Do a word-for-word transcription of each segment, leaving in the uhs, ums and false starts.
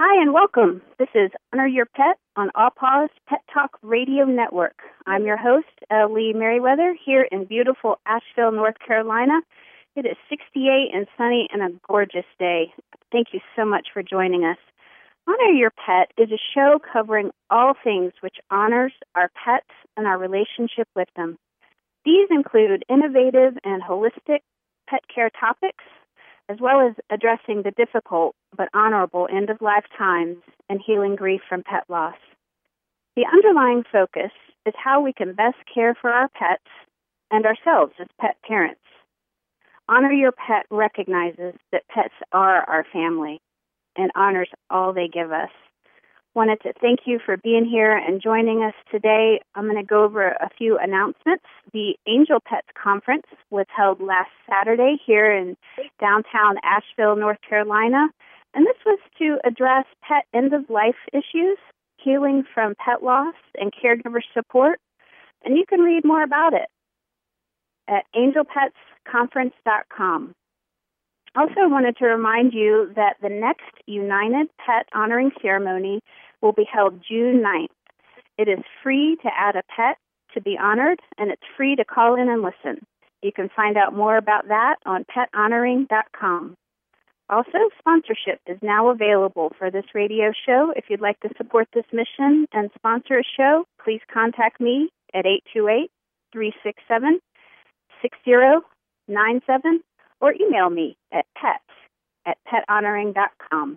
Hi and welcome. This is Honor Your Pet on All Paws Pet Talk Radio Network. I'm your host, uh, Lee Merriweather, here in beautiful Asheville, North Carolina. It is sixty-eight and sunny and a gorgeous day. Thank you so much for joining us. Honor Your Pet is a show covering all things which honors our pets and our relationship with them. These include innovative and holistic pet care topics, as well as addressing the difficult but honorable end-of-life times and healing grief from pet loss. The underlying focus is how we can best care for our pets and ourselves as pet parents. Honor Your Pet recognizes that pets are our family and honors all they give us. Wanted to thank you for being here and joining us today. I'm going to go over a few announcements. The Angel Pets Conference was held last Saturday here in downtown Asheville, North Carolina, and this was to address pet end-of-life issues, healing from pet loss, and caregiver support, and you can read more about it at angel pets conference dot com. Also wanted to remind you that the next United Pet Honoring Ceremony will be held June ninth. It is free to add a pet to be honored, and it's free to call in and listen. You can find out more about that on pet honoring dot com. Also, sponsorship is now available for this radio show. If you'd like to support this mission and sponsor a show, please contact me at eight two eight, three six seven, six zero nine seven or email me at pets at pet honoring dot com.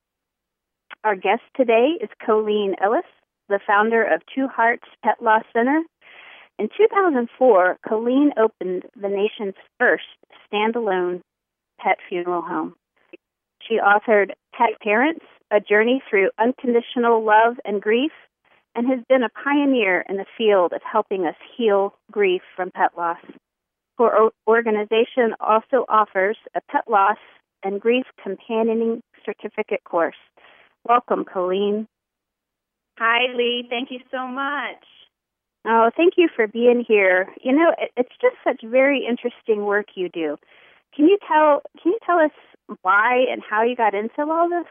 Our guest today is Colleen Ellis, the founder of Two Hearts Pet Loss Center. In two thousand four, Colleen opened the nation's first standalone pet funeral home. She authored Pet Parents, A Journey Through Unconditional Love and Grief, and has been a pioneer in the field of helping us heal grief from pet loss. Her organization also offers a pet loss and grief companioning certificate course. Welcome, Colleen. Hi, Lee. Thank you so much. Oh, thank you for being here. You know, it, it's just such very interesting work you do. Can you tell Can you tell us why and how you got into all this?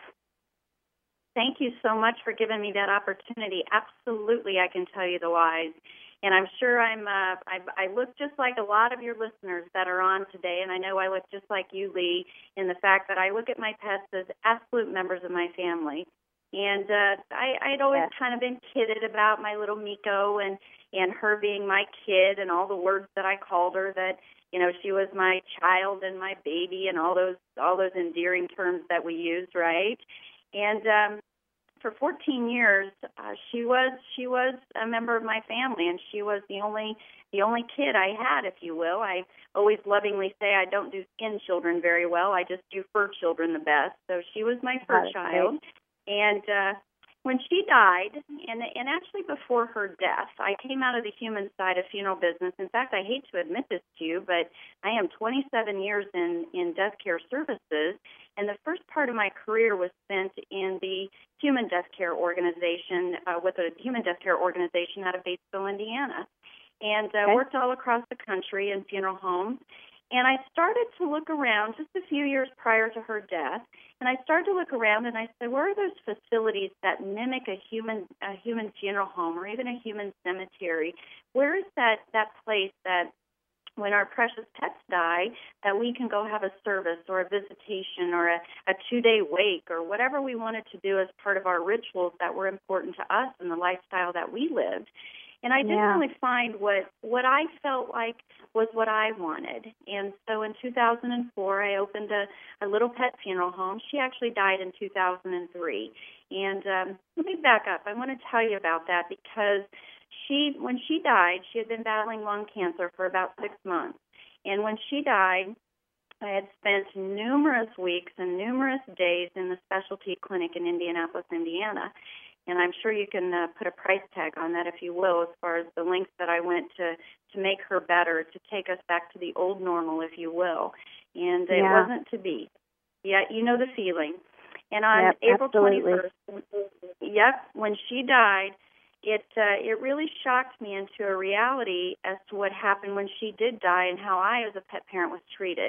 Thank you so much for giving me that opportunity. Absolutely, I can tell you the whys. And I'm sure I'm. Uh, I, I look just like a lot of your listeners that are on today, and I know I look just like you, Lee, in the fact that I look at my pets as absolute members of my family. And uh, I, I'd always Yes. kind of been kidded about my little Miko and, and her being my kid and all the words that I called her, that, you know, she was my child and my baby and all those all those endearing terms that we used, right? And um, for fourteen years, uh, she was she was a member of my family, and she was the only the only kid I had, if you will. I always lovingly say I don't do skin children very well. I just do fur children the best. So she was my fur That's child. And uh, when she died, and and actually before her death, I came out of the human side of funeral business. In fact, I hate to admit this to you, but I am twenty-seven years in, in death care services, and the first part of my career was spent in the human death care organization, uh, with a human death care organization out of Batesville, Indiana, and uh, Okay. worked all across the country in funeral homes. And I started to look around just a few years prior to her death, and I started to look around and I said, where are those facilities that mimic a human a human funeral home or even a human cemetery? Where is that, that place that when our precious pets die, that we can go have a service or a visitation or a, a two-day wake or whatever we wanted to do as part of our rituals that were important to us and the lifestyle that we lived. And I didn't Yeah. really find what, what I felt like was what I wanted. And so in two thousand four, I opened a, a little pet funeral home. She actually died in two thousand three. And um, let me back up. I want to tell you about that because she, when she died, she had been battling lung cancer for about six months. And when she died, I had spent numerous weeks and numerous days in the specialty clinic in Indianapolis, Indiana. And I'm sure you can uh, put a price tag on that, if you will, as far as the lengths that I went to, to make her better, to take us back to the old normal, if you will. And it Yeah. wasn't to be. Yeah, you know the feeling. And on Yep, April absolutely. twenty-first, yep, when she died, it uh, it really shocked me into a reality as to what happened when she did die and how I, as a pet parent, was treated.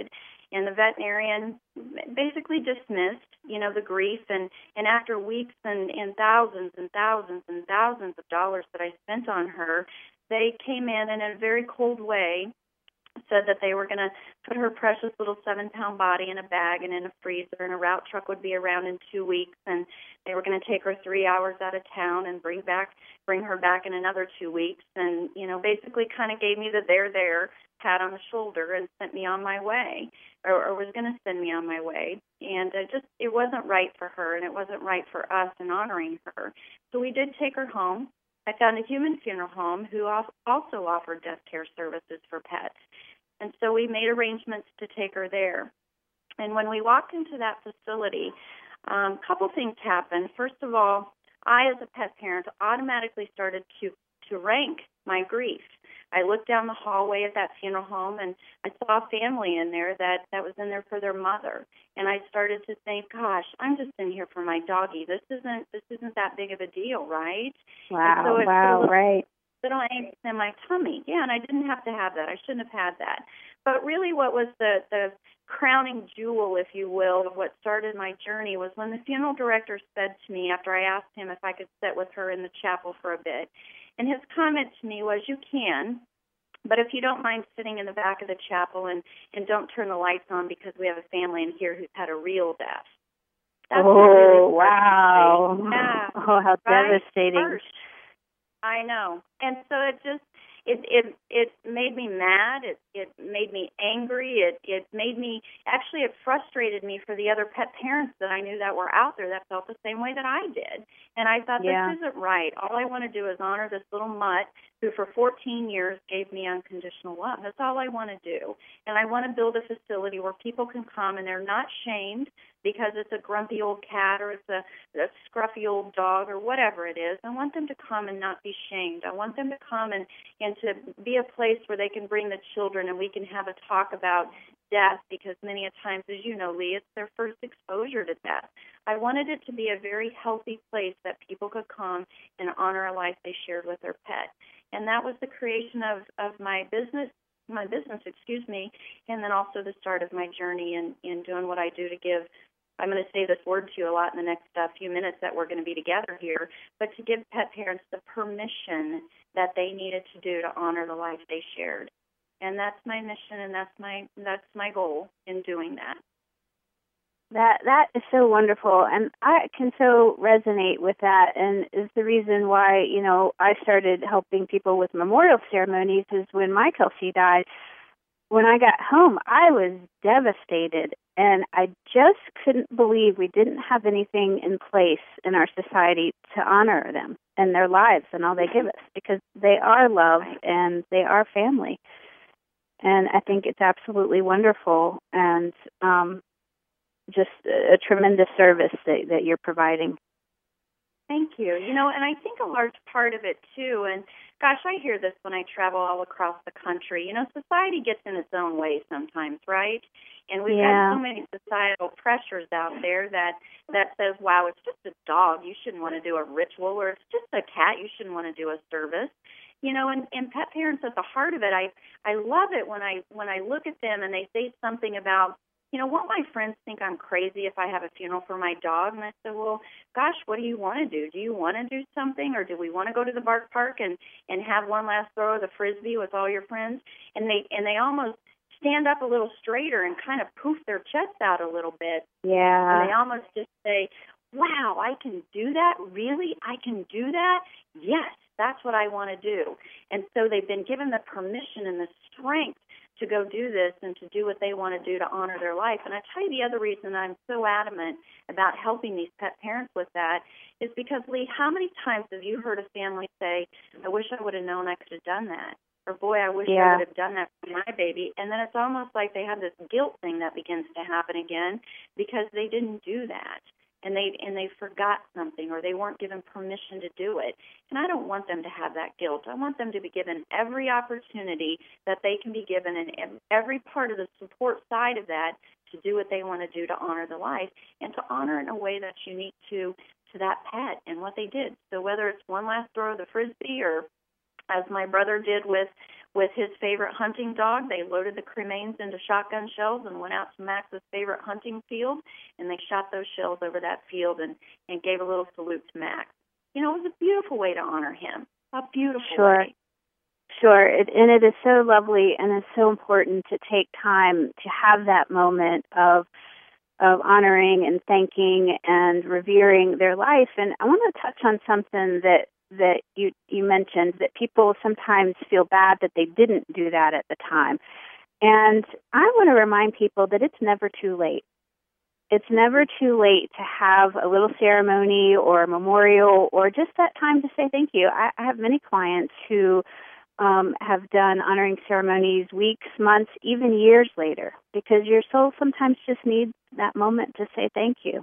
and the veterinarian basically dismissed, you know, the grief. And, and after weeks and, and thousands and thousands and thousands of dollars that I spent on her, they came in and in a very cold way said that they were going to put her precious little seven-pound body in a bag and in a freezer, and a route truck would be around in two weeks, and they were going to take her three hours out of town and bring back, bring her back in another two weeks, and you know, basically kind of gave me the there, there, pat on the shoulder, and sent me on my way, or, or was going to send me on my way, and uh, just it wasn't right for her, and it wasn't right for us in honoring her. So we did take her home. I found a human funeral home who also offered death care services for pets. And so we made arrangements to take her there. And when we walked into that facility, um, a couple things happened. First of all, I, as a pet parent, automatically started to, to rank my grief. I looked down the hallway at that funeral home, and I saw a family in there that, that was in there for their mother. And I started to think, gosh, I'm just in here for my doggie. This isn't this isn't that big of a deal, right? Wow, so wow, little, right. little angst in my tummy. Yeah, and I didn't have to have that. I shouldn't have had that. But really what was the, the crowning jewel, if you will, of what started my journey was when the funeral director said to me, after I asked him if I could sit with her in the chapel for a bit, and his comment to me was, you can, but if you don't mind sitting in the back of the chapel and, and don't turn the lights on because we have a family in here who's had a real death. That's oh, really wow. Yeah. Oh, how right? devastating. First. I know. And so it just, it it it made me mad. It it made me angry. It it made me, actually it frustrated me for the other pet parents that I knew that were out there that felt the same way that I did. And I thought, yeah. this isn't right. All I want to do is honor this little mutt who for fourteen years gave me unconditional love. That's all I want to do. And I want to build a facility where people can come and they're not shamed because it's a grumpy old cat or it's a, a scruffy old dog or whatever it is. I want them to come and not be shamed. I want them to come and, and to be a place where they can bring the children and we can have a talk about death, because many a times, as you know, Lee, it's their first exposure to death. I wanted it to be a very healthy place that people could come and honor a life they shared with their pet. And that was the creation of, of my business, my business, excuse me, and then also the start of my journey in, in doing what I do to give, I'm going to say this word to you a lot in the next uh, few minutes that we're going to be together here, but to give pet parents the permission that they needed to do to honor the life they shared. And that's my mission, and that's my that's my goal in doing that. That that is so wonderful, and I can so resonate with that, and is the reason why, you know, I started helping people with memorial ceremonies is when my Kelsey died. When I got home, I was devastated, and I just couldn't believe we didn't have anything in place in our society to honor them and their lives and all they give us, because they are love and they are family. And I think it's absolutely wonderful and um, just a, a tremendous service that, that you're providing. Thank you. You know, and I think a large part of it, too, and gosh, I hear this when I travel all across the country. You know, society gets in its own way sometimes, right? And we've yeah. got so many societal pressures out there that, that says, wow, it's just a dog. You shouldn't want to do a ritual. Or it's just a cat. You shouldn't want to do a service. You know, and, and pet parents at the heart of it, I, I love it when I when I look at them and they say something about, you know, won't my friends think I'm crazy if I have a funeral for my dog? And I said, well, gosh, what do you want to do? Do you want to do something, or do we want to go to the Bark Park and, and have one last throw of the Frisbee with all your friends? And they and they almost stand up a little straighter and kind of poof their chest out a little bit. Yeah. And they almost just say, wow, I can do that? Really? I can do that? Yes, that's what I want to do. And so they've been given the permission and the strength to go do this and to do what they want to do to honor their life. And I tell you the other reason I'm so adamant about helping these pet parents with that is because, Lee, how many times have you heard a family say, I wish I would have known I could have done that? Or, boy, I wish yeah. I would have done that for my baby. And then it's almost like they have this guilt thing that begins to happen again because they didn't do that. And they and they forgot something, or they weren't given permission to do it. And I don't want them to have that guilt. I want them to be given every opportunity that they can be given, and every part of the support side of that to do what they want to do to honor the life, and to honor in a way that's unique to to that pet and what they did. So whether it's one last throw of the Frisbee, or as my brother did with with his favorite hunting dog. They loaded the cremains into shotgun shells and went out to Max's favorite hunting field, and they shot those shells over that field and, and gave a little salute to Max. You know, it was a beautiful way to honor him. A beautiful sure. way. Sure. It, and it is so lovely, and it's so important to take time to have that moment of of honoring and thanking and revering their life. And I want to touch on something that that you you mentioned, that people sometimes feel bad that they didn't do that at the time. And I want to remind people that it's never too late. It's never too late to have a little ceremony or a memorial or just that time to say thank you. I, I have many clients who um, have done honoring ceremonies weeks, months, even years later, because your soul sometimes just needs that moment to say thank you.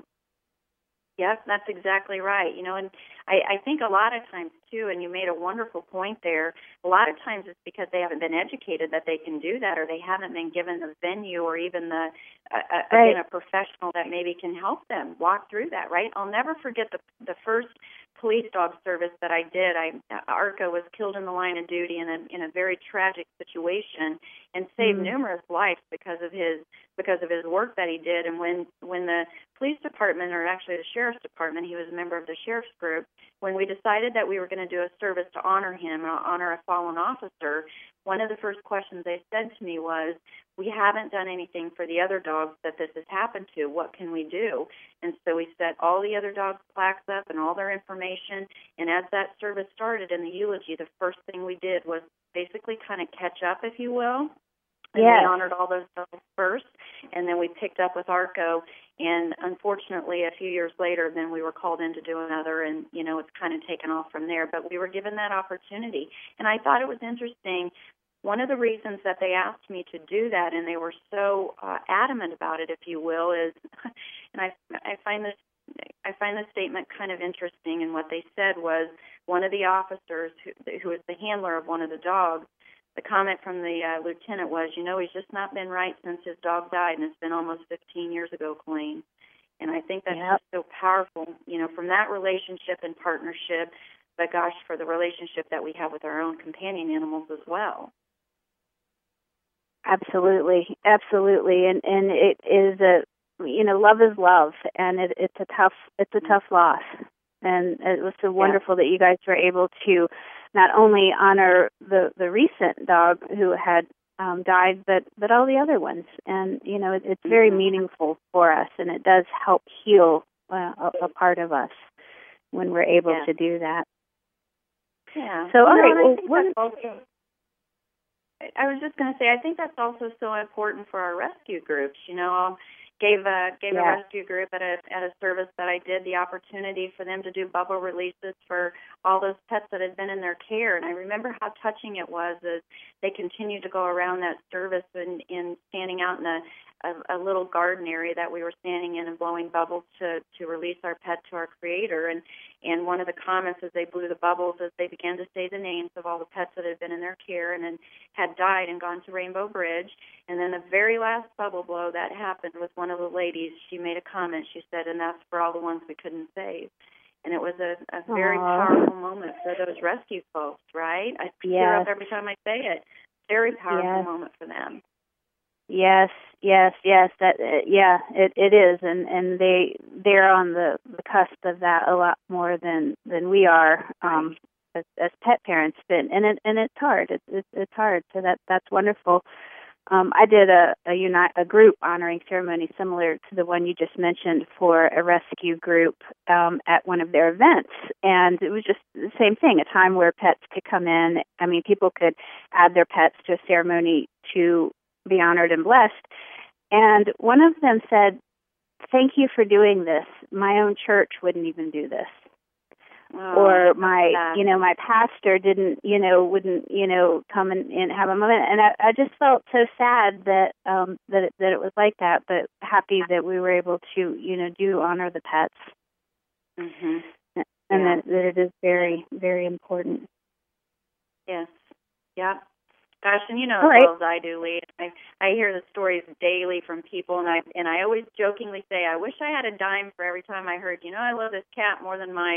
Yes, that's exactly right. You know, and I, I think a lot of times, too, and you made a wonderful point there, a lot of times it's because they haven't been educated that they can do that, or they haven't been given the venue or even the, uh, right. again, a professional that maybe can help them walk through that, right? I'll never forget the the first police dog service that I did. I Arco was killed in the line of duty in a in a very tragic situation and saved mm. numerous lives because of his because of his work that he did. And when when the police department, or actually the sheriff's department, he was a member of the sheriff's group, when we decided that we were going to do a service to honor him, or honor a fallen officer, one of the first questions they said to me was, we haven't done anything for the other dogs that this has happened to. What can we do? And so we set all the other dogs' plaques up and all their information. And as that service started in the eulogy, the first thing we did was basically kind of catch up, if you will. And yes. we honored all those dogs first, and then we picked up with Arco. And unfortunately, a few years later, then we were called in to do another, and, you know, it's kind of taken off from there. But we were given that opportunity. And I thought it was interesting. One of the reasons that they asked me to do that, and they were so uh, adamant about it, if you will, is, and I, I find this, I find this statement kind of interesting. And what they said was, one of the officers, who, who was the handler of one of the dogs, the comment from the uh, lieutenant was, you know, he's just not been right since his dog died, and it's been almost fifteen years ago, Colleen. And I think that's yep. just so powerful, you know, from that relationship and partnership, but gosh, for the relationship that we have with our own companion animals as well. Absolutely, absolutely, and and it is a, you know, love is love, and it, it's a tough it's a tough loss, and it was so wonderful yeah. that you guys were able to not only honor the the recent dog who had um, died, but but all the other ones, and you know, it, it's very mm-hmm. meaningful for us, and it does help heal uh, a, a part of us when we're able yeah. to do that. Yeah. So, all no, right. I Well, think what? that's also, I was just going to say, I think that's also so important for our rescue groups. You know, I gave a gave yeah. a rescue group at a at a service that I did the opportunity for them to do bubble releases for all those pets that had been in their care. And I remember how touching it was as they continued to go around that service and, and standing out in a, a, a little garden area that we were standing in and blowing bubbles to, to release our pet to our creator. And, and one of the comments as they blew the bubbles, as they began to say the names of all the pets that had been in their care and then had died and gone to Rainbow Bridge. And then the very last bubble blow that happened with one of the ladies, she made a comment. She said, and that's for all the ones we couldn't save. And it was a, a very Aww. powerful moment for those rescue folks, right? I tear yes. up every time I say it. Very powerful yes. moment for them. Yes, yes, yes. That uh, yeah, it it is, and and they they're on the, the cusp of that a lot more than than we are um, as, as pet parents. But and it and it's hard. It's it's, it's hard. So that that's wonderful. Um, I did a a, uni- a group honoring ceremony similar to the one you just mentioned for a rescue group um, at one of their events, and it was just the same thing. A time where pets could come in. I mean, people could add their pets to a ceremony to be honored and blessed. And one of them said, thank you for doing this. My own church wouldn't even do this. Oh, or my, sad. you know, my pastor didn't, you know, wouldn't, you know, come and, and have a moment. And I, I just felt so sad that, um, that, it, that it was like that, but happy that we were able to, you know, do honor the pets. Mm-hmm. And yeah. that, that it is very, very important. Yes. Yeah. Gosh, and you know All as right. well as I do, Lee. I I hear the stories daily from people, and I and I always jokingly say, I wish I had a dime for every time I heard, you know, I love this cat more than my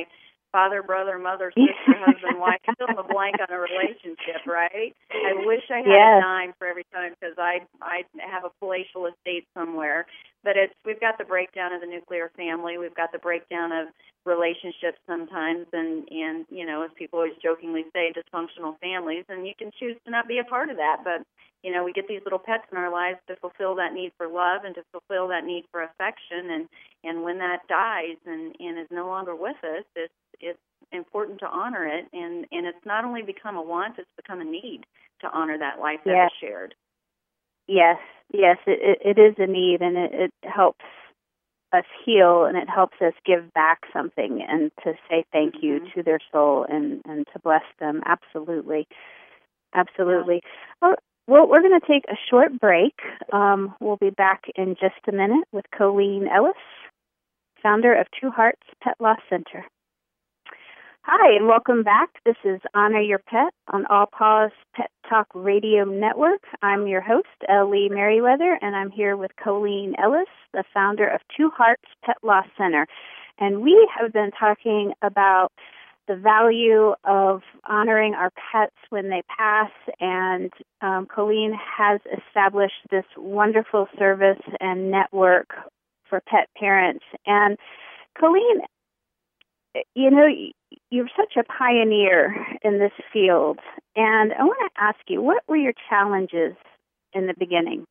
father, brother, mother, sister, husband, wife, fill in the blank on a relationship, right? I wish I had yes. a dime for every time because I I have a palatial estate somewhere. But it's we've got the breakdown of the nuclear family. We've got the breakdown of relationships sometimes, and, and you know, as people always jokingly say, dysfunctional families. And you can choose to not be a part of that, but you know, we get these little pets in our lives to fulfill that need for love and to fulfill that need for affection. And, and when that dies and, and is no longer with us, it's, it's important to honor it. And, and it's not only become a want, it's become a need to honor that life that yes. is shared. Yes, yes, it, it, it is a need, and it, it helps us heal, and it helps us give back something and to say thank mm-hmm. you to their soul and, and to bless them. Absolutely. Absolutely. Yeah. Well, Well, we're going to take a short break. Um, we'll be back in just a minute with Colleen Ellis, founder of Two Hearts Pet Loss Center. Hi, and welcome back. This is Honor Your Pet on All Paws Pet Talk Radio Network. I'm your host, Ellie Merriweather, and I'm here with Colleen Ellis, the founder of Two Hearts Pet Loss Center. And we have been talking about the value of honoring our pets when they pass, and um, Colleen has established this wonderful service and network for pet parents. And Colleen, you know, you're such a pioneer in this field, and I want to ask you, what were your challenges in the beginning?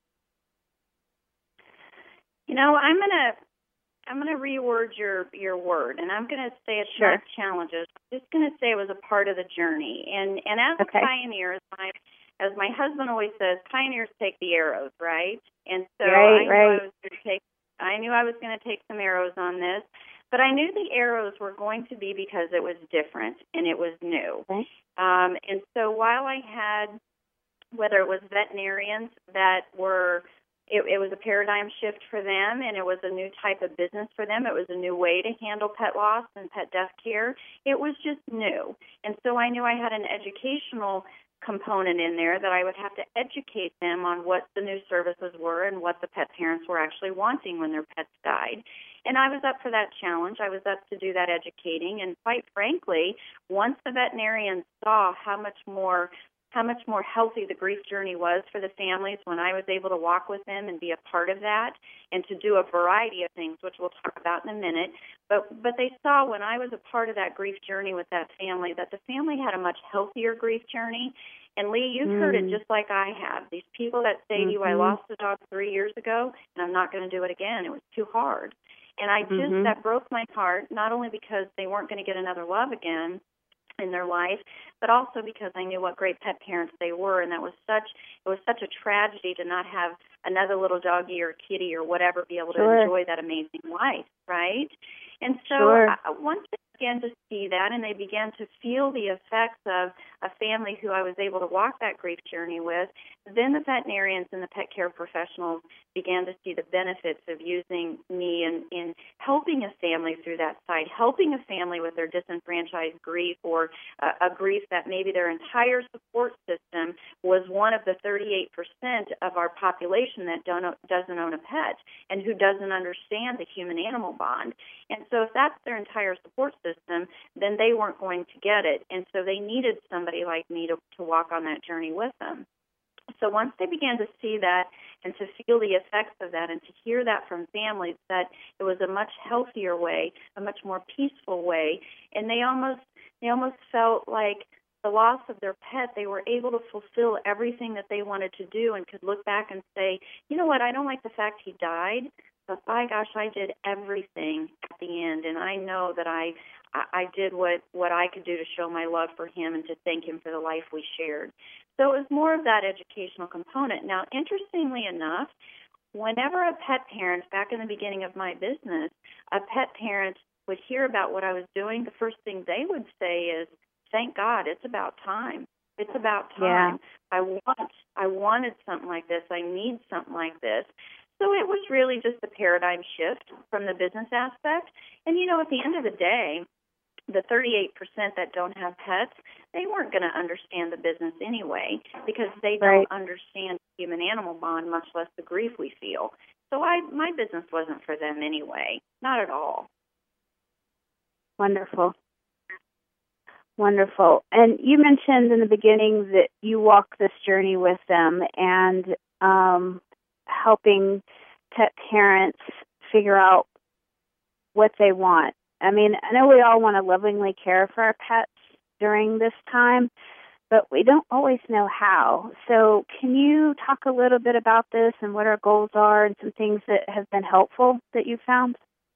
You know, I'm going to I'm going to reword your, your word, and I'm going to say it's sure. not challenges. I'm just going to say it was a part of the journey. And and as okay. a pioneer, as my, as my husband always says, pioneers take the arrows, right? And so right, I knew right. I was going to take I knew I was going to take some arrows on this, but I knew the arrows were going to be because it was different and it was new. Okay. Um, and so while I had, whether it was veterinarians that were It, it was a paradigm shift for them, and it was a new type of business for them. It was a new way to handle pet loss and pet death care. It was just new. And so I knew I had an educational component in there that I would have to educate them on what the new services were and what the pet parents were actually wanting when their pets died. And I was up for that challenge. I was up to do that educating. And quite frankly, once the veterinarians saw how much more how much more healthy the grief journey was for the families when I was able to walk with them and be a part of that and to do a variety of things, which we'll talk about in a minute. But but they saw when I was a part of that grief journey with that family that the family had a much healthier grief journey. And Lee, you've mm. heard it just like I have. These people that say mm-hmm. to you, I lost a dog three years ago and I'm not going to do it again. It was too hard. And I just, mm-hmm. that broke my heart, not only because they weren't going to get another love again in their life, but also because I knew what great pet parents they were, and that was such it was such a tragedy to not have another little doggy or kitty or whatever be able to sure. enjoy that amazing life, right? And so sure. I, once they began to see that and they began to feel the effects of a family who I was able to walk that grief journey with, then the veterinarians and the pet care professionals began to see the benefits of using me in, in helping a family through that side, helping a family with their disenfranchised grief or a, a grief that maybe their entire support system was one of the thirty-eight percent of our population that don't, doesn't own a pet and who doesn't understand the human-animal bond. And so if that's their entire support system, then they weren't going to get it. And so they needed somebody like me to, to walk on that journey with them. So once they began to see that and to feel the effects of that and to hear that from families, that it was a much healthier way, a much more peaceful way, and they almost they almost felt like the loss of their pet, they were able to fulfill everything that they wanted to do and could look back and say, you know what, I don't like the fact he died, but by gosh, I did everything at the end, and I know that I I did what, what I could do to show my love for him and to thank him for the life we shared. So it was more of that educational component. Now, interestingly enough, whenever a pet parent, back in the beginning of my business, a pet parent would hear about what I was doing, the first thing they would say is, thank God, it's about time. It's about time. Yeah. I want, I wanted something like this. I need something like this. So it was really just a paradigm shift from the business aspect. And, you know, at the end of the day, the thirty-eight percent that don't have pets, they weren't going to understand the business anyway because they don't right. understand the human-animal bond, much less the grief we feel. So I, my business wasn't for them anyway, not at all. Wonderful. Wonderful. And you mentioned in the beginning that you walk this journey with them and um, helping pet parents figure out what they want. I mean, I know we all want to lovingly care for our pets during this time, but we don't always know how. So can you talk a little bit about this and what our goals are and some things that have been helpful that you found?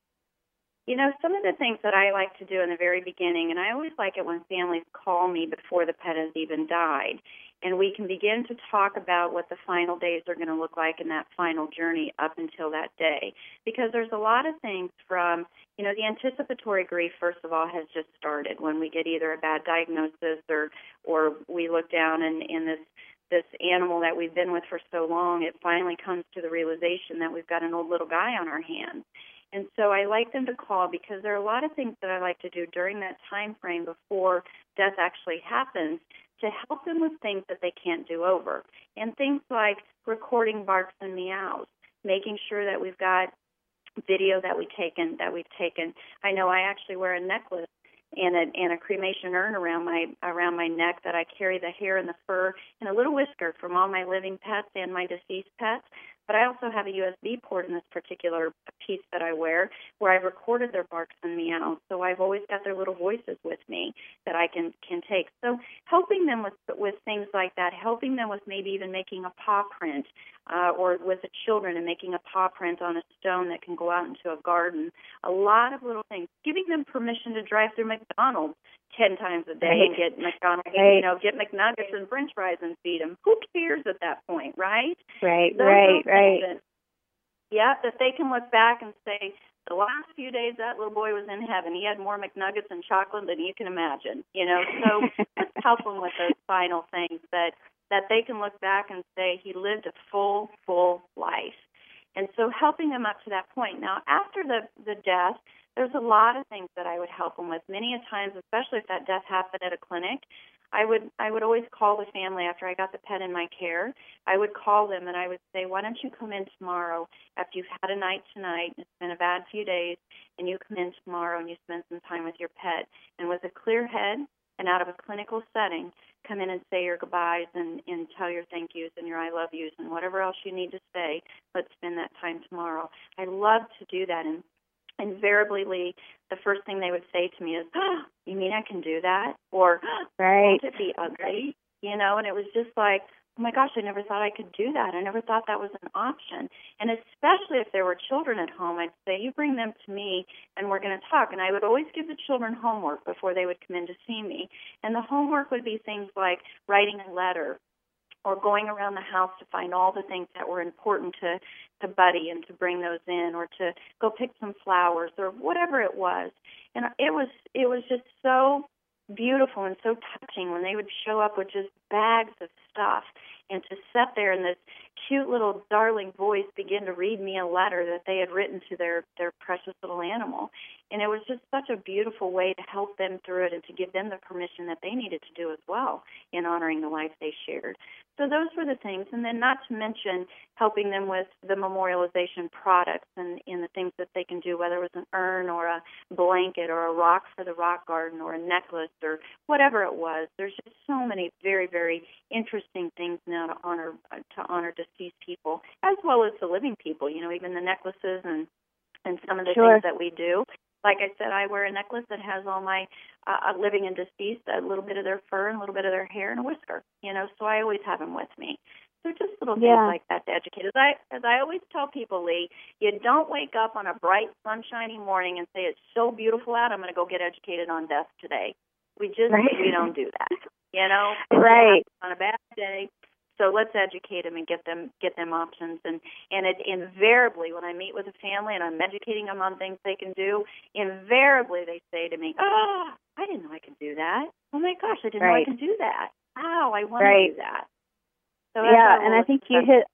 You know, some of the things that I like to do in the very beginning, and I always like it when families call me before the pet has even died, and we can begin to talk about what the final days are going to look like in that final journey up until that day. Because there's a lot of things from, you know, the anticipatory grief, first of all, has just started when we get either a bad diagnosis or, or we look down and in this this animal that we've been with for so long, it finally comes to the realization that we've got an old little guy on our hands. And so I like them to call because there are a lot of things that I like to do during that time frame before death actually happens to help them with things that they can't do over. And things like recording barks and meows, making sure that we've got video that we've taken, that we've taken. I know I actually wear a necklace and a, and a cremation urn around my around my neck that I carry the hair and the fur and a little whisker from all my living pets and my deceased pets. But I also have a U S B port in this particular piece that I wear where I've recorded their barks and meows. So I've always got their little voices with me that I can, can take. So helping them with with things like that, helping them with maybe even making a paw print uh, or with the children and making a paw print on a stone that can go out into a garden. A lot of little things. Giving them permission to drive through McDonald's ten times a day right. and get McDonald's, right. you know, get McNuggets and French fries and feed them. Who cares at that point, right? Right, Those right, right. That, yeah, that they can look back and say, the last few days that little boy was in heaven. He had more McNuggets and chocolate than you can imagine, you know. So let's help them with those final things that, that they can look back and say he lived a full, full life. And so helping them up to that point. Now, after the, the death, there's a lot of things that I would help them with. Many a times, especially if that death happened at a clinic, I would I would always call the family after I got the pet in my care. I would call them and I would say, why don't you come in tomorrow after you've had a night tonight, it's been a bad few days, and you come in tomorrow and you spend some time with your pet. And with a clear head and out of a clinical setting, come in and say your goodbyes and, and tell your thank yous and your I love yous and whatever else you need to say. Let's spend that time tomorrow. I love to do that. And invariably, Lee, the first thing they would say to me is, oh, you mean I can do that? Or, right. won't it be ugly? You know, and it was just like, oh, my gosh, I never thought I could do that. I never thought that was an option. And especially if there were children at home, I'd say, you bring them to me and we're going to talk. And I would always give the children homework before they would come in to see me. And the homework would be things like writing a letter or going around the house to find all the things that were important to, to Buddy and to bring those in, or to go pick some flowers or whatever it was. And it was it was just so beautiful and so touching when they would show up with just bags of stuff and to sit there and this cute little darling voice begin to read me a letter that they had written to their, their precious little animal. And it was just such a beautiful way to help them through it and to give them the permission that they needed to do as well in honoring the life they shared. So those were the things. And then not to mention helping them with the memorialization products and, and the things that they can do, whether it was an urn or a blanket or a rock for the rock garden or a necklace or whatever it was. There's just so many very, very interesting things now to honor to honor deceased people, as well as the living people, you know, even the necklaces and, and some of the sure. things that we do. Like I said, I wear a necklace that has all my uh, living and deceased, a little bit of their fur and a little bit of their hair and a whisker, you know, so I always have them with me. So just little things yeah. like that to educate. As I, as I always tell people, Lee, you don't wake up on a bright, sunshiny morning and say, it's so beautiful out, I'm going to go get educated on death today. We just, right. we don't do that, you know. Right. On a bad day. So let's educate them and get them get them options. And, and it invariably, when I meet with a family and I'm educating them on things they can do, invariably they say to me, oh, I didn't know I could do that. Oh, my gosh, I didn't right. know I could do that. Wow, I want right. to do that. So yeah, and I think you hit,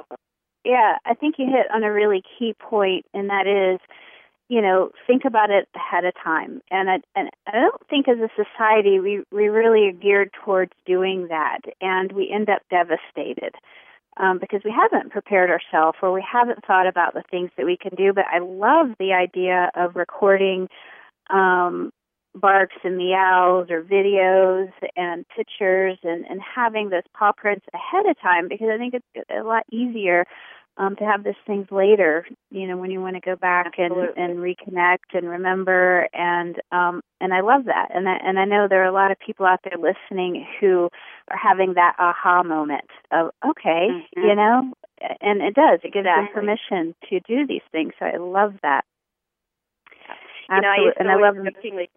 yeah, I think you hit on a really key point, and that is, you know, think about it ahead of time. And I, and I don't think as a society we, we really are geared towards doing that, and we end up devastated um, because we haven't prepared ourselves or we haven't thought about the things that we can do. But I love the idea of recording um, barks and meows or videos and pictures and, and having those paw prints ahead of time, because I think it's a lot easier um, to have those things later, you know, when you want to go back and, and reconnect and remember. And um, and I love that. And I, and I know there are a lot of people out there listening who are having that aha moment of, okay, mm-hmm. you know, and it does. It gives exactly. them permission to do these things. So I love that. You know, I used to and I love jokingly,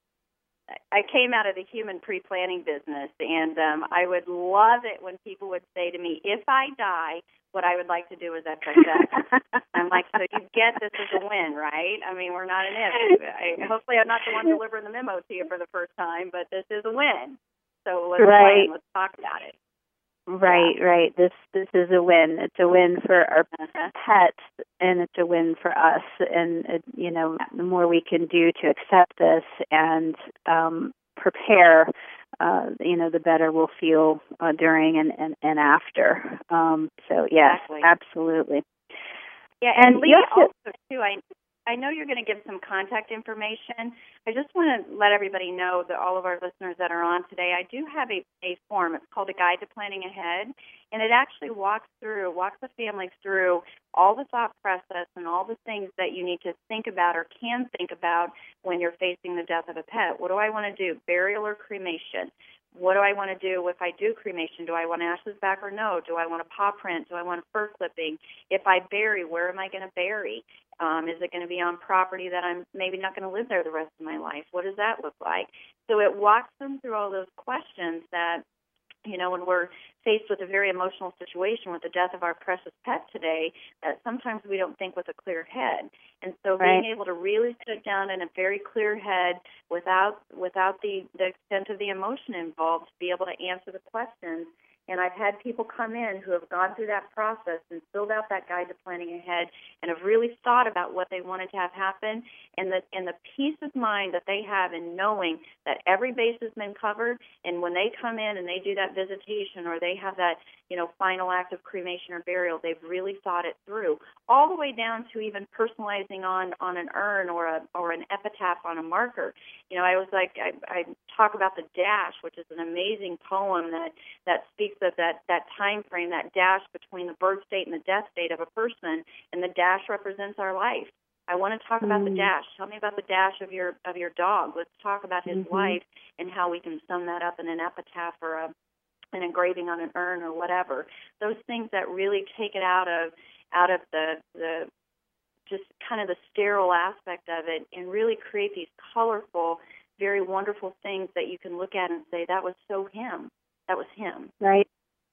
I came out of the human pre-planning business, and um, I would love it when people would say to me, if I die, what I would like to do is X X X. I'm like, so you get this as a win, right? I mean, we're not an if. I, hopefully I'm not the one delivering the memo to you for the first time, but this is a win. So let's right. plan. Let's talk about it. Right, yeah. right. This this is a win. It's a win for our uh-huh. pets, and it's a win for us. And uh, you know, the more we can do to accept this and um, prepare, uh, you know, the better we'll feel uh, during and, and, and after. Um, so yes, exactly. absolutely. Yeah, and, and Lee, also too, I I know you're going to give some contact information. I just want to let everybody know, that all of our listeners that are on today, I do have a, a form. It's called A Guide to Planning Ahead, and it actually walks through, walks the families through all the thought process and all the things that you need to think about or can think about when you're facing the death of a pet. What do I want to do, burial or cremation? What do I want to do if I do cremation? Do I want ashes back or no? Do I want a paw print? Do I want a fur clipping? If I bury, where am I going to bury? Um, is it going to be on property that I'm maybe not going to live there the rest of my life? What does that look like? So it walks them through all those questions that, you know, when we're faced with a very emotional situation with the death of our precious pet today, that sometimes we don't think with a clear head. And so right. being able to really sit down in a very clear head without without the, the extent of the emotion involved to be able to answer the questions. And I've had people come in who have gone through that process and filled out that guide to planning ahead and have really thought about what they wanted to have happen, and the, and the peace of mind that they have in knowing that every base has been covered, and when they come in and they do that visitation or they have that, you know, final act of cremation or burial, they've really thought it through, all the way down to even personalizing on, on an urn or a or an epitaph on a marker. You know, I was like, I, I talk about the dash, which is an amazing poem that, that speaks of that, that time frame, that dash between the birth date and the death date of a person, and the dash represents our life. I want to talk about mm. the dash. Tell me about the dash of your of your dog. Let's talk about his mm-hmm. life and how we can sum that up in an epitaph or a, an engraving on an urn or whatever. Those things that really take it out of out of the the just kind of the sterile aspect of it and really create these colorful, very wonderful things that you can look at and say, that was so him. That was him. Right.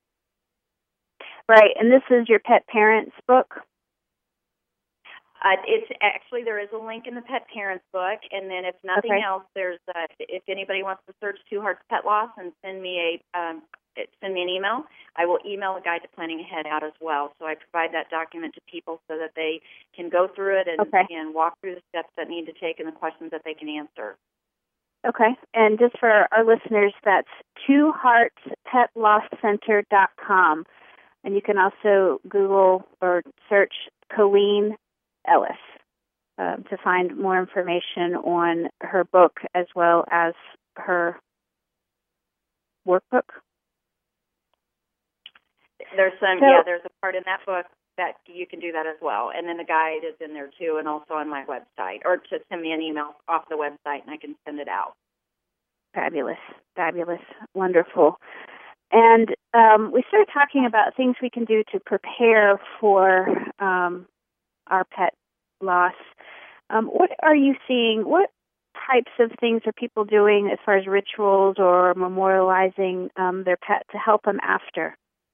Right. And this is your Pet Parents book? Uh, it's actually, there is a link in the Pet Parents book, and then if nothing okay. else, there's uh, if anybody wants to search Two Hearts Pet Loss and send me a um, send me an email, I will email a guide to planning ahead out as well. So I provide that document to people so that they can go through it and, okay. and walk through the steps that need to take and the questions that they can answer. Okay. And just for our listeners, that's two hearts pet loss center dot com. And you can also Google or search Colleen Ellis uh, to find more information on her book as well as her workbook. There's some, so, yeah, there's a part in that book that you can do that as well. And then the guide is in there too, and also on my website, or to send me an email off the website and I can send it out. Fabulous, fabulous, wonderful. And um, we started talking about things we can do to prepare for um, our pet loss. Um, what are you seeing? What types of things are people doing as far as rituals or memorializing um, their pet to help them after?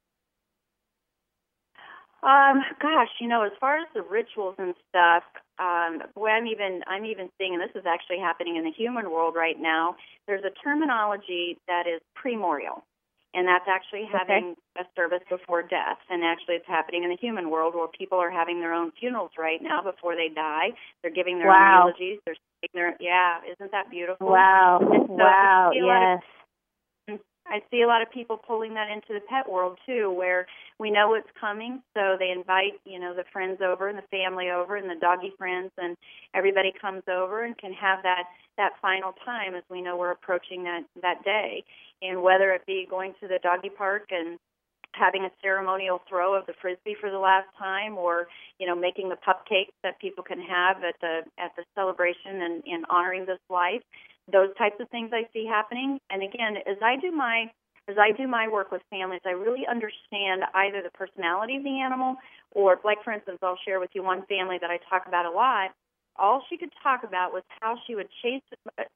Um, gosh, you know, as far as the rituals and stuff, um, boy, I'm even I'm even seeing, and this is actually happening in the human world right now. There's a terminology that is premorial. And that's actually having okay. a service before death. And actually it's happening in the human world where people are having their own funerals right now before they die. They're giving their wow. own eulogies. They're speaking their, yeah, isn't that beautiful? Wow, so wow, yes. Of, I see a lot of people pulling that into the pet world too, where we know it's coming, so they invite, you know, the friends over and the family over and the doggy friends, and everybody comes over and can have that that final time as we know we're approaching that that day. And whether it be going to the doggy park and having a ceremonial throw of the Frisbee for the last time, or, you know, making the cupcakes that people can have at the at the celebration and, and honoring this life, those types of things I see happening. And again, as I do my as I do my work with families, I really understand either the personality of the animal, or, like, for instance, I'll share with you one family that I talk about a lot. All she could talk about was how she would chase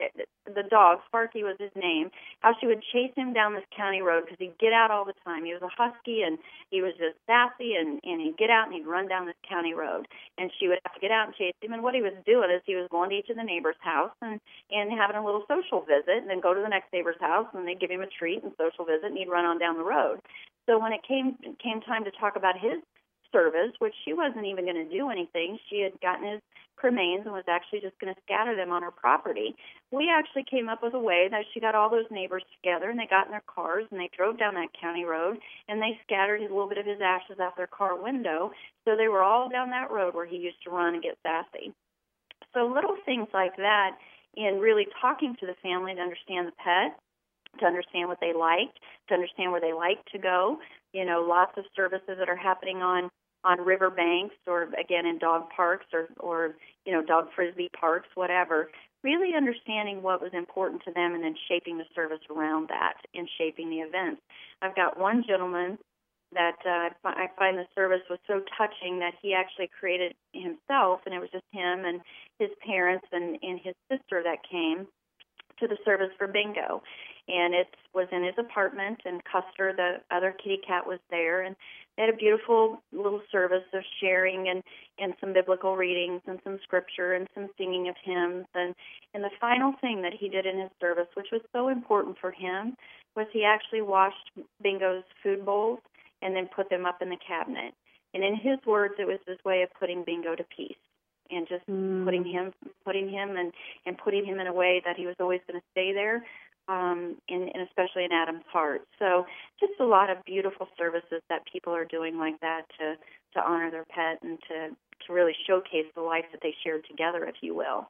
the dog, Sparky was his name, how she would chase him down this county road because he'd get out all the time. He was a husky, and he was just sassy, and, and he'd get out and he'd run down this county road. And she would have to get out and chase him. And what he was doing is he was going to each of the neighbor's house and, and having a little social visit, and then go to the next neighbor's house, and they'd give him a treat and social visit, and he'd run on down the road. So when it came came time to talk about his service, which she wasn't even going to do anything. She had gotten his cremains and was actually just going to scatter them on her property. We actually came up with a way that she got all those neighbors together, and they got in their cars, and they drove down that county road, and they scattered a little bit of his ashes out their car window. So they were all down that road where he used to run and get sassy. So little things like that, in really talking to the family to understand the pet, to understand what they like, to understand where they like to go. You know, lots of services that are happening on, on river banks, or, again, in dog parks, or, or, you know, dog Frisbee parks, whatever. Really understanding what was important to them and then shaping the service around that and shaping the events. I've got one gentleman that uh, I find the service was so touching that he actually created himself, and it was just him and his parents and, and his sister that came to the service for bingo. And it was in his apartment, and Custer, the other kitty cat, was there, and they had a beautiful little service of sharing and, and some biblical readings and some scripture and some singing of hymns. And, and the final thing that he did in his service, which was so important for him, was he actually washed Bingo's food bowls and then put them up in the cabinet. And in his words, it was his way of putting Bingo to peace, and just mm. putting him, putting him, and, and putting him in a way that he was always going to stay there. Um, and, and especially in Adam's heart. So just a lot of beautiful services that people are doing like that to, to honor their pet and to, to really showcase the life that they shared together, if you will.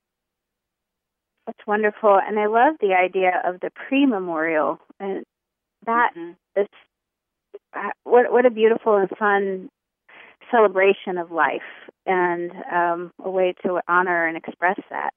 That's wonderful. And I love the idea of the pre-memorial. And that mm-hmm. is, what, what a beautiful and fun celebration of life, and um, a way to honor and express that.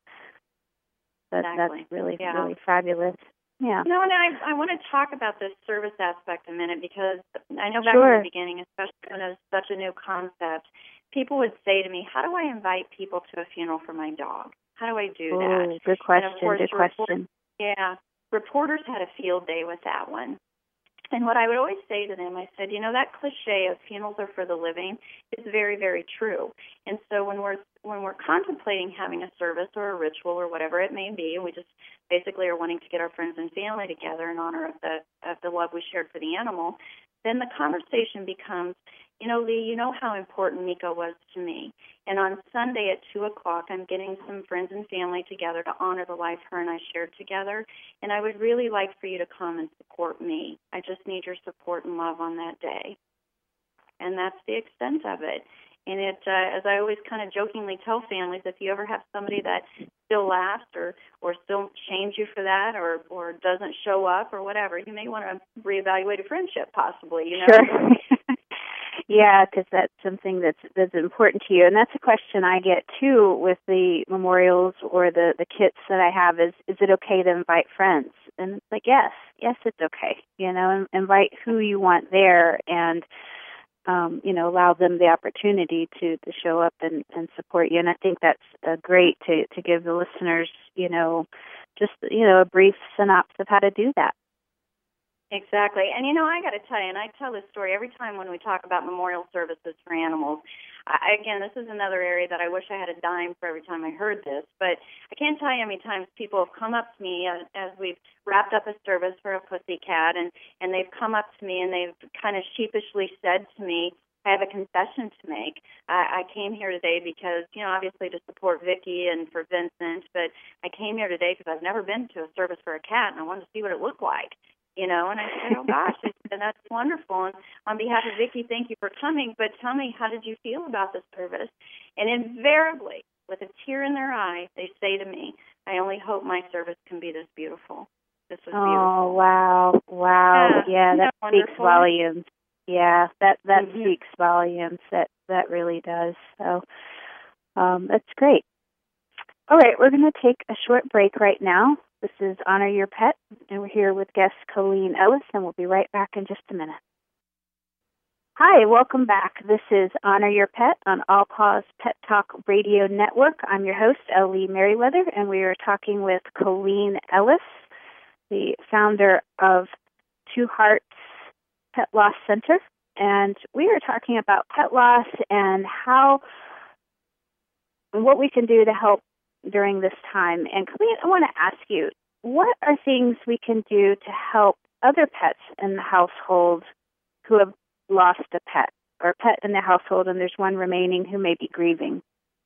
That, exactly. That's really, yeah. really fabulous. Yeah. You know, and I, I want to talk about this service aspect a minute, because I know back sure. in the beginning, especially when it was such a new concept, people would say to me, how do I invite people to a funeral for my dog? How do I do oh, that? Good question, and of course, good question. Yeah, reporters had a field day with that one. And what I would always say to them, I said, you know, that cliche of funerals are for the living is very, very true. And so when we're when we're contemplating having a service or a ritual or whatever it may be, and we just basically are wanting to get our friends and family together in honor of the of the love we shared for the animal, then the conversation becomes, you know, Lee, you know how important Miko was to me. And on Sunday at two o'clock, I'm getting some friends and family together to honor the life her and I shared together. And I would really like for you to come and support me. I just need your support and love on that day. And that's the extent of it. And it, uh, as I always kind of jokingly tell families, if you ever have somebody that still laughs or, or still shames you for that, or, or doesn't show up or whatever, you may want to reevaluate a friendship possibly, you know? Sure. Yeah, because that's something that's that's important to you. And that's a question I get, too, with the memorials or the, the kits that I have is, is it okay to invite friends? And it's like, yes, yes, it's okay. You know, invite who you want there, and Um, you know, allow them the opportunity to, to show up and, and support you. And I think that's uh, great to, to give the listeners, you know, just, you know, a brief synopsis of how to do that. Exactly. And, you know, I got to tell you, and I tell this story every time when we talk about memorial services for animals. I, again, this is another area that I wish I had a dime for every time I heard this, but I can't tell you how many times people have come up to me as, as we've wrapped up a service for a pussy cat, and, and they've come up to me and they've kind of sheepishly said to me, I have a confession to make. I, I came here today because, you know, obviously to support Vicky and for Vincent, but I came here today because I've never been to a service for a cat, and I wanted to see what it looked like. You know, and I said, oh, gosh, I said, that's wonderful. And on behalf of Vicki, thank you for coming, but tell me, how did you feel about the service? And invariably, with a tear in their eye, they say to me, I only hope my service can be this beautiful. This was oh, beautiful. wow. Wow. Yeah, Yeah, that that speaks wonderful? volumes. Yeah, that, that mm-hmm. speaks volumes. That, that really does. So um, that's great. All right, we're going to take a short break right now. This is Honor Your Pet, and we're here with guest Colleen Ellis, and we'll be right back in just a minute. Hi, welcome back. This is Honor Your Pet on All Paws Pet Talk Radio Network. I'm your host, Ellie Merriweather, and we are talking with Colleen Ellis, the founder of Two Hearts Pet Loss Center. And we are talking about pet loss and how, what we can do to help during this time. And Colleen, I want to ask you, what are things we can do to help other pets in the household who have lost a pet, or a pet in the household and there's one remaining who may be grieving?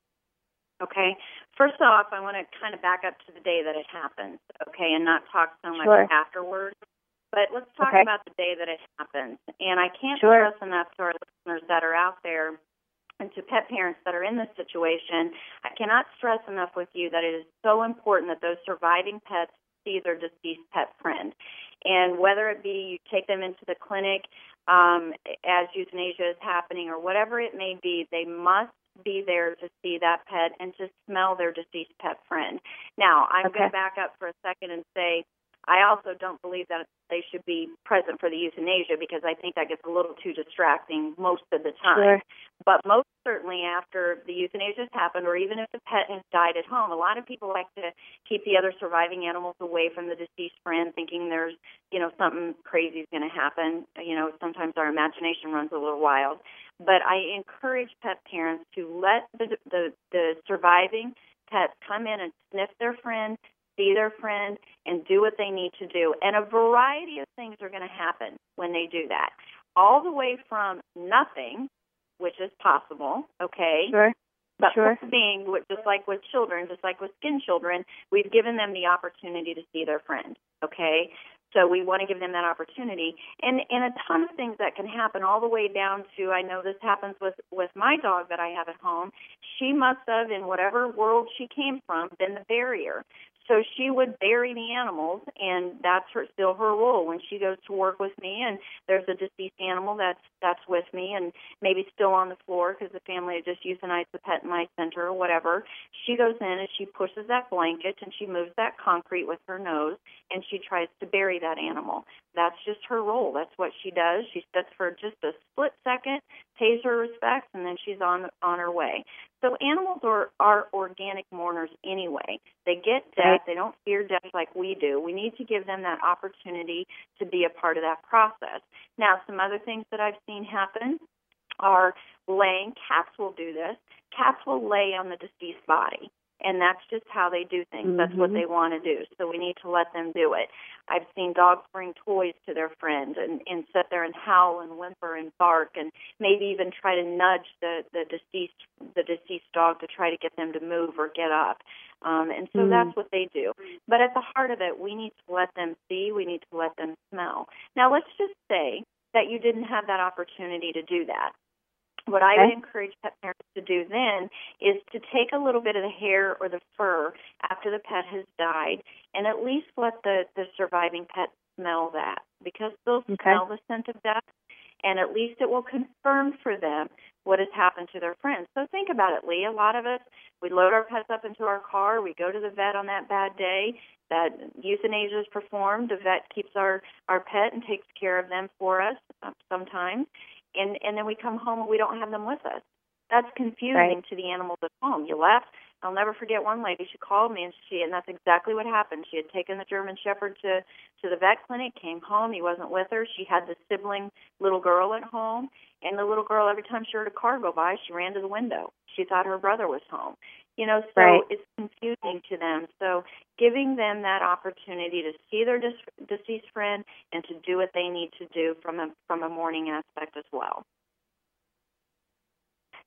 Okay. First off, I want to kind of back up to the day that it happened, okay, and not talk so much Sure. afterwards. But let's talk okay. about the day that it happened. And I can't Sure. stress enough to our listeners that are out there and to pet parents that are in this situation, I cannot stress enough with you that it is so important that those surviving pets see their deceased pet friend. And whether it be you take them into the clinic um, as euthanasia is happening or whatever it may be, they must be there to see that pet and to smell their deceased pet friend. Now, I'm okay. going to back up for a second and say I also don't believe that they should be present for the euthanasia because I think that gets a little too distracting most of the time. Sure. But most certainly after the euthanasia has happened, or even if the pet has died at home, a lot of people like to keep the other surviving animals away from the deceased friend, thinking there's, you know, something crazy is going to happen. You know, sometimes our imagination runs a little wild. But I encourage pet parents to let the the, the surviving pets come in and sniff their friend, see their friend, and do what they need to do. And a variety of things are going to happen when they do that. All the way from nothing, which is possible, okay? Sure. But sure. being, just like with children, just like with skin children, we've given them the opportunity to see their friend, okay? So we want to give them that opportunity. And, and a ton of things that can happen all the way down to, I know this happens with, with my dog that I have at home. She must have, in whatever world she came from, been the barrier. So she would bury the animals, and that's her, still her role. When she goes to work with me and there's a deceased animal that's that's with me and maybe still on the floor because the family had just euthanized the pet in my center or whatever, she goes in and she pushes that blanket and she moves that concrete with her nose and she tries to bury that animal. That's just her role. That's what she does. She sits for just a split second, pays her respects, and then she's on on her way. So animals are, are organic mourners anyway. They get death. They don't fear death like we do. We need to give them that opportunity to be a part of that process. Now, some other things that I've seen happen are laying. Cats will do this. Cats will lay on the deceased body. And that's just how they do things. Mm-hmm. That's what they want to do. So we need to let them do it. I've seen dogs bring toys to their friend and, and sit there and howl and whimper and bark and maybe even try to nudge the, the deceased the deceased dog to try to get them to move or get up. Um, and so mm-hmm. that's what they do. But at the heart of it, we need to let them see. We need to let them smell. Now, let's just say that you didn't have that opportunity to do that. What I would encourage pet parents to do then is to take a little bit of the hair or the fur after the pet has died and at least let the, the surviving pet smell that because they'll okay. smell the scent of death and at least it will confirm for them what has happened to their friends. So think about it, Lee. A lot of us, we load our pets up into our car, we go to the vet on that bad day, that euthanasia is performed, the vet keeps our, our pet and takes care of them for us uh, sometimes. And, and then we come home and we don't have them with us. That's confusing right. to the animals at home. You left. I'll never forget one lady. She called me, and she and that's exactly what happened. She had taken the German Shepherd to, to the vet clinic, came home. He wasn't with her. She had the sibling little girl at home, and the little girl, every time she heard a car go by, she ran to the window. She thought her brother was home. You know, so right. it's confusing to them. So giving them that opportunity to see their dis- deceased friend and to do what they need to do from a from a mourning aspect as well.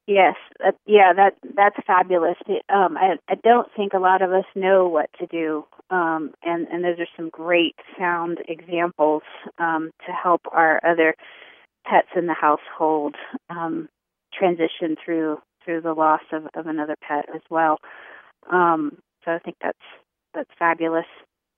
Yes, uh, yeah, that that's fabulous. Um, I I don't think a lot of us know what to do, um, and and those are some great sound examples um, to help our other pets in the household um, transition through through the loss of, of another pet as well. Um, so I think that's that's fabulous.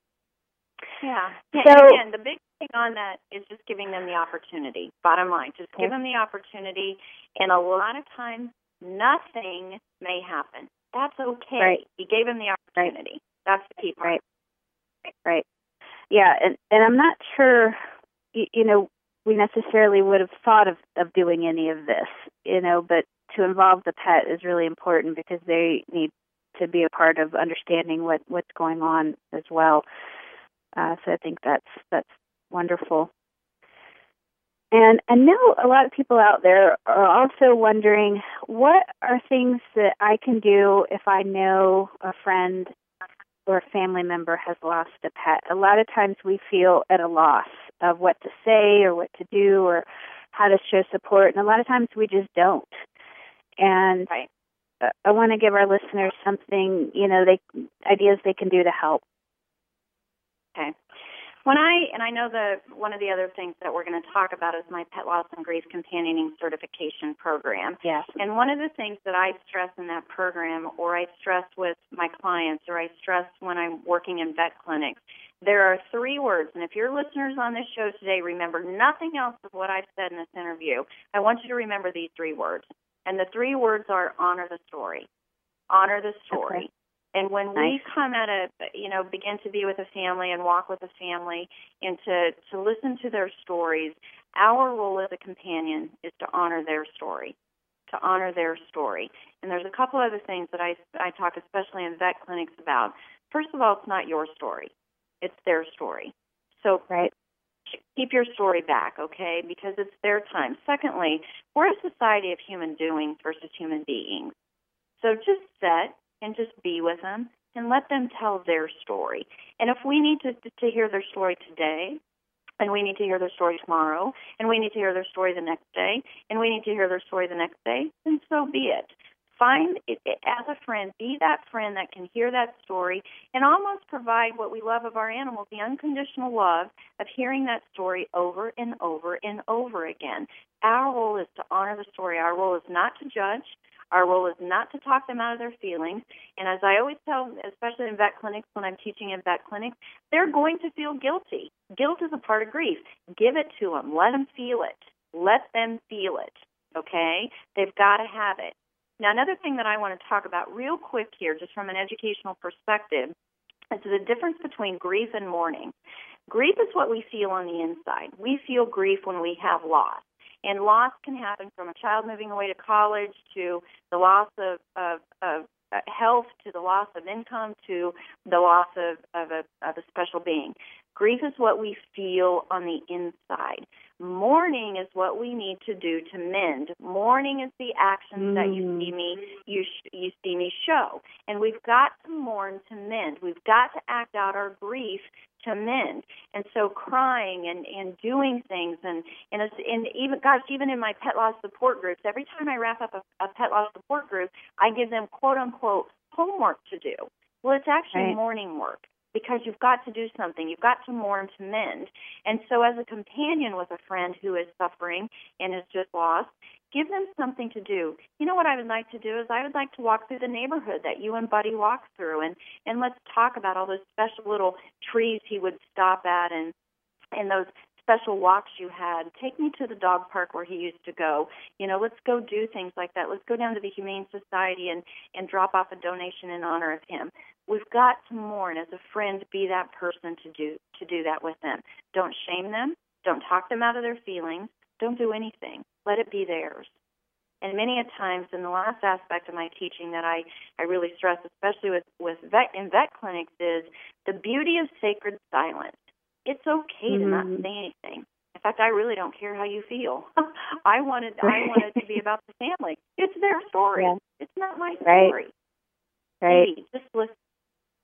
Yeah. yeah so, and again, the big thing on that is just giving them the opportunity. Bottom line, just okay. give them the opportunity. And a lot of times, nothing may happen. That's okay. Right. You gave them the opportunity. Right. That's the key part. Right. Right. Yeah, and and I'm not sure, you, you know, we necessarily would have thought of, of doing any of this, you know, but to involve the pet is really important because they need to be a part of understanding what, what's going on as well. Uh, so I think that's that's wonderful. And I know a lot of people out there are also wondering, what are things that I can do if I know a friend or a family member has lost a pet? A lot of times we feel at a loss of what to say or what to do or how to show support, and a lot of times we just don't. And right. I want to give our listeners something, you know, they ideas they can do to help. Okay. When I, and I know the one of the other things that we're going to talk about is my Pet Loss and Grief Companioning Certification Program. Yes. And one of the things that I stress in that program, or I stress with my clients, or I stress when I'm working in vet clinics, there are three words. And if your listeners on this show today remember nothing else of what I've said in this interview, I want you to remember these three words. And the three words are honor the story. Honor the story. Okay. And when nice. we come at a, you know, begin to be with a family and walk with a family and to, to listen to their stories, our role as a companion is to honor their story, to honor their story. And there's a couple other things that I, I talk, especially in vet clinics, about. First of all, it's not your story. It's their story. So right. keep your story back, okay, because it's their time. Secondly, we're a society of human doings versus human beings. So just sit and just be with them and let them tell their story. And if we need to, to hear their story today, and we need to hear their story tomorrow, and we need to hear their story the next day, and we need to hear their story the next day, then so be it. Find it, it as a friend, be that friend that can hear that story and almost provide what we love of our animals, the unconditional love of hearing that story over and over and over again. Our role is to honor the story. Our role is not to judge. Our role is not to talk them out of their feelings. And as I always tell, especially in vet clinics, when I'm teaching in vet clinics, they're going to feel guilty. Guilt is a part of grief. Give it to them. Let them feel it. Let them feel it, okay? They've got to have it. Now, another thing that I want to talk about real quick here, just from an educational perspective, is the difference between grief and mourning. Grief is what we feel on the inside. We feel grief when we have loss. And loss can happen from a child moving away to college to the loss of, of, of health, to the loss of income, to the loss of, of, a, of a special being. Grief is what we feel on the inside. Mourning is what we need to do to mend. Mourning is the actions mm. that you see me you sh- you see me show, and we've got to mourn to mend. We've got to act out our grief to mend. And so, crying and, and doing things, and and, it's, and even gosh, even in my pet loss support groups, every time I wrap up a, a pet loss support group, I give them quote unquote homework to do. Well, it's actually right. mourning work. Because you've got to do something. You've got to mourn to mend. And so as a companion with a friend who is suffering and is just lost, give them something to do. You know what I would like to do is I would like to walk through the neighborhood that you and Buddy walk through, and, and let's talk about all those special little trees he would stop at and and those special walks you had. Take me to the dog park where he used to go. You know, let's go do things like that. Let's go down to the Humane Society and, and drop off a donation in honor of him. We've got to mourn as a friend, be that person to do to do that with them. Don't shame them. Don't talk them out of their feelings. Don't do anything. Let it be theirs. And many a times, in the last aspect of my teaching that I, I really stress, especially with, with vet, in vet clinics, is the beauty of sacred silence. It's okay mm-hmm. to not say anything. In fact, I really don't care how you feel. I wanted I wanted to be about the family. It's their story. Yeah. It's not my story. Right. Right. Hey, just listen.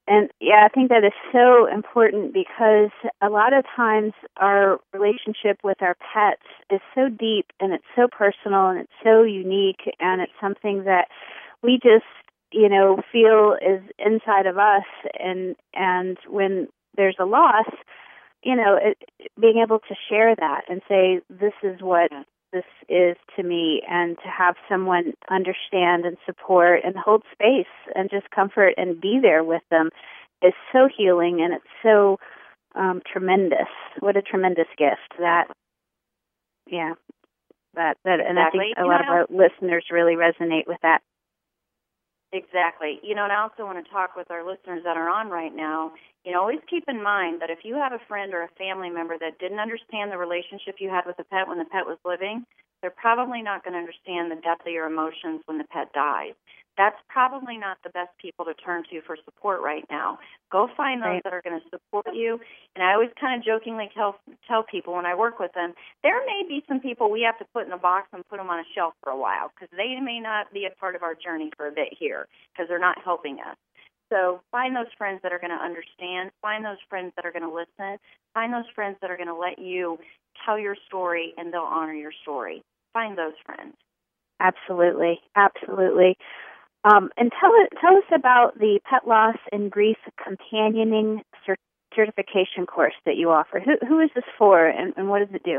And yeah, I think that is so important because a lot of times our relationship with our pets is so deep and it's so personal and it's so unique and it's something that we just, you know, feel is inside of us. And, and when there's a loss, you know, it, being able to share that and say, this is what this is to me, and to have someone understand and support and hold space and just comfort and be there with them is so healing, and it's so um, tremendous. What a tremendous gift that, yeah, that, that, and exactly. I think a you lot know, of our listeners really resonate with that. Exactly. You know, and I also want to talk with our listeners that are on right now. You know, always keep in mind that if you have a friend or a family member that didn't understand the relationship you had with the pet when the pet was living, they're probably not going to understand the depth of your emotions when the pet dies. That's probably not the best people to turn to for support right now. Go find those Right. that are going to support you. And I always kind of jokingly tell tell people when I work with them, there may be some people we have to put in a box and put them on a shelf for a while because they may not be a part of our journey for a bit here because they're not helping us. So find those friends that are going to understand. Find those friends that are going to listen. Find those friends that are going to let you tell your story and they'll honor your story. Find those friends. Absolutely. Absolutely. Um, and tell it, tell us about the Pet Loss and Grief Companioning cert- Certification course that you offer. Who, who is this for, and, and what does it do?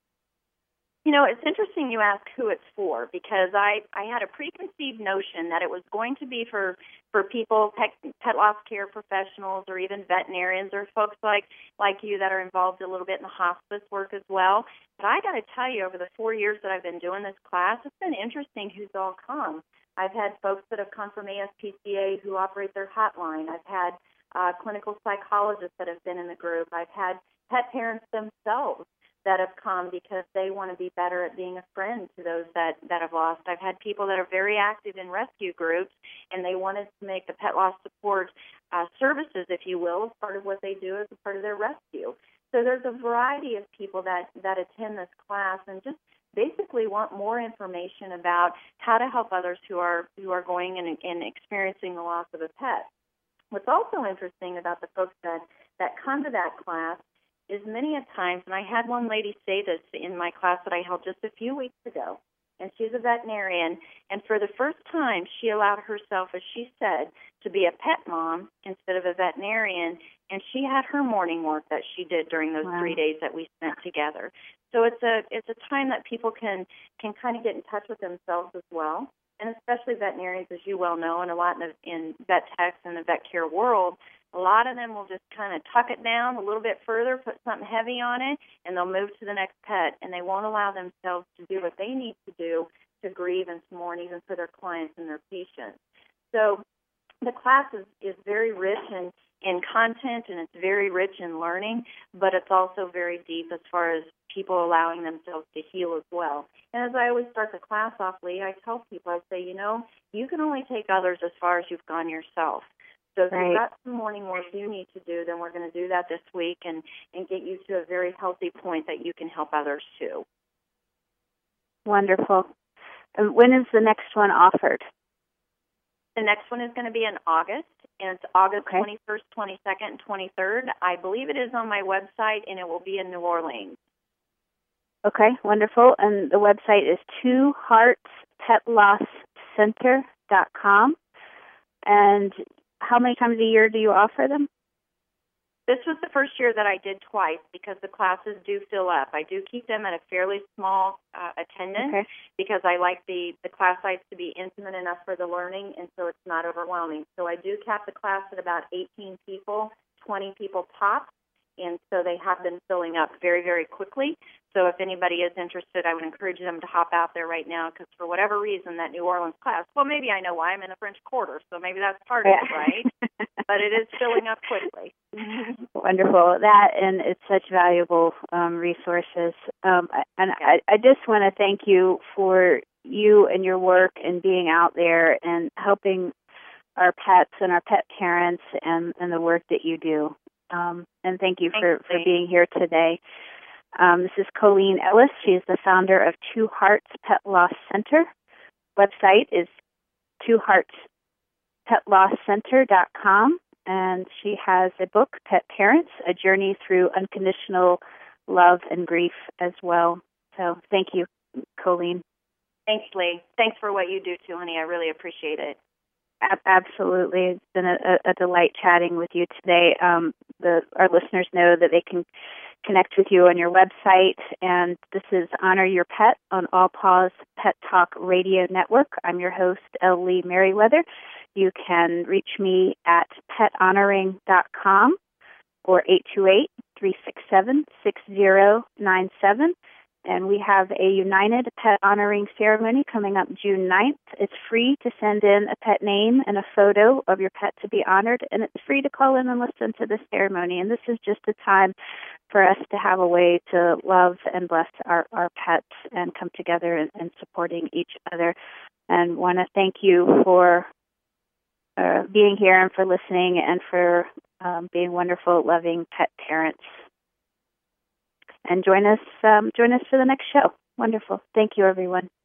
You know, it's interesting you ask who it's for because I, I had a preconceived notion that it was going to be for, for people, pet, pet loss care professionals or even veterinarians or folks like, like you that are involved a little bit in the hospice work as well. But I got to tell you, over the four years that I've been doing this class, it's been interesting who's all come. I've had folks that have come from A S P C A who operate their hotline. I've had uh, clinical psychologists that have been in the group. I've had pet parents themselves that have come because they want to be better at being a friend to those that, that have lost. I've had people that are very active in rescue groups, and they wanted to make the pet loss support uh, services, if you will, part of what they do as a part of their rescue. So there's a variety of people that, that attend this class and just basically want more information about how to help others who are who are going and, and experiencing the loss of a pet. What's also interesting about the folks that, that come to that class is many a times, and I had one lady say this in my class that I held just a few weeks ago, and she's a veterinarian, and for the first time she allowed herself, as she said, to be a pet mom instead of a veterinarian, and she had her morning work that she did during those wow. three days that we spent together. So it's a it's a time that people can, can kind of get in touch with themselves as well, and especially veterinarians, as you well know, and a lot in, the, in vet techs and the vet care world, a lot of them will just kind of tuck it down a little bit further, put something heavy on it, and they'll move to the next pet, and they won't allow themselves to do what they need to do to grieve and to mourn, even for their clients and their patients. So the class is, is very rich in, in content, and it's very rich in learning, but it's also very deep as far as people allowing themselves to heal as well. And as I always start the class off, Lee, I tell people, I say, you know, you can only take others as far as you've gone yourself. So if right. you've got some morning work you need to do, then we're going to do that this week and, and get you to a very healthy point that you can help others too. Wonderful. And when is the next one offered? The next one is going to be in August, and it's August okay. twenty-first, twenty-second, and twenty-third. I believe it is on my website, and it will be in New Orleans. Okay, wonderful. And the website is two hearts pet loss center dot com. And how many times a year do you offer them? This was the first year that I did twice because the classes do fill up. I do keep them at a fairly small uh, attendance okay. because I like the, the class size to be intimate enough for the learning, and so it's not overwhelming. So I do cap the class at about eighteen people, twenty people tops, and so they have been filling up very, very quickly. So if anybody is interested, I would encourage them to hop out there right now because for whatever reason, that New Orleans class, well, maybe I know why. I'm in the French Quarter, so maybe that's part of it, right? But it is filling up quickly. Wonderful. That, and it's such valuable um, resources. Um, and I, I just want to thank you for you and your work and being out there and helping our pets and our pet parents and, and the work that you do. Um, and thank you for, for being here today. Um, this is Colleen Ellis. She's the founder of Two Hearts Pet Loss Center. Website is two hearts pet loss center dot com. and she has a book, Pet Parents, A Journey Through Unconditional Love and Grief as well. So thank you, Colleen. Thanks, Lee. Thanks for what you do too, honey. I really appreciate it. Absolutely. It's been a, a delight chatting with you today. Um, the, our listeners know that they can connect with you on your website, and this is Honor Your Pet on All Paws Pet Talk Radio Network. I'm your host, L. Lee Merriweather. You can reach me at pet honoring dot com or eight two eight, three six seven, six zero nine seven. And we have a United Pet Honoring Ceremony coming up June ninth. It's free to send in a pet name and a photo of your pet to be honored, and it's free to call in and listen to the ceremony. And this is just a time for us to have a way to love and bless our, our pets and come together and, and supporting each other. And want to thank you for uh, being here and for listening and for um, being wonderful, loving pet parents. And join us, um, join us for the next show. Wonderful. Thank you, everyone.